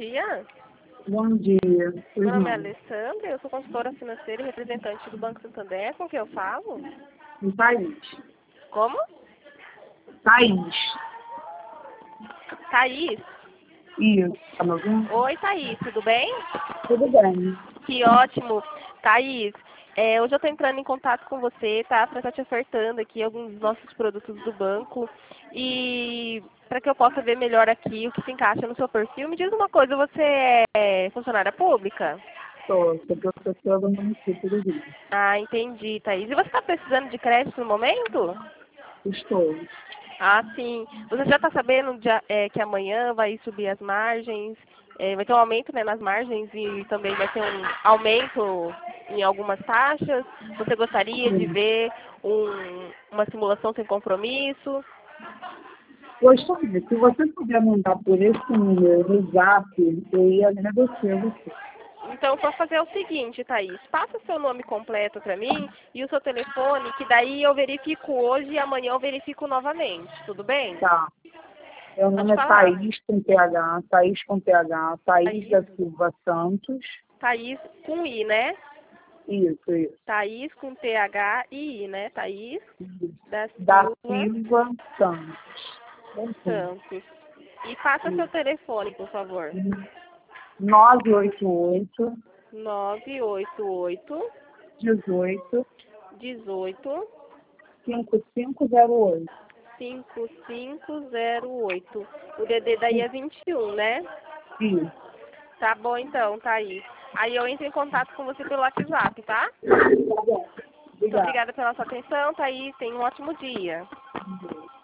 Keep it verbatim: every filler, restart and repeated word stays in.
dia. Bom dia. Meu nome é Irmão. Alessandra, eu sou consultora financeira e representante do Banco Santander. Com quem eu falo? Thaís. Como? Thaís. Thaís? Isso. Tá me ouvindo? Oi, Thaís, tudo bem? Tudo bem. Que ótimo. Thaís, é, hoje eu estou entrando em contato com você, tá? Para estar te ofertando aqui alguns dos nossos produtos do banco. E para que eu possa ver melhor aqui o que se encaixa no seu perfil, me diz uma coisa, você é funcionária pública? Sou, sou professora do município do Rio. Ah, entendi, Thaís. E você está precisando de crédito no momento? Estou. Ah, sim. Você já está sabendo de, é, que amanhã vai subir as margens, é, vai ter um aumento, né, nas margens e também vai ter um aumento em algumas taxas? Você gostaria de Sim. ver um, uma simulação sem compromisso? Gostaria, se você puder mandar por esse número no zap, eu ia agradecer a você. Então, vou fazer o seguinte, Thaís. Passa seu nome completo para mim e o seu telefone, que daí eu verifico hoje e amanhã eu verifico novamente. Tudo bem? Tá. Meu Pode nome é falar. Thaís com T H, Thaís com T H, Thaís Thaís, da Silva Santos. Thaís com I, né? Isso, isso. Thaís com T H I I, né? Thaís Isso. da Da Silva Silva Santos. Enfim. Santos. E passa seu telefone, por favor. nove oito oito, nove oito oito, dezoito, dezoito, cinco cinco zero oito. cinco cinco zero oito. O D D daí é vinte e um, né? Isso. Tá bom então, Thaís. Aí eu entro em contato com você pelo WhatsApp, tá? Tá bom. Muito Obrigada. obrigada pela sua atenção, Thaís. Tenha um ótimo dia.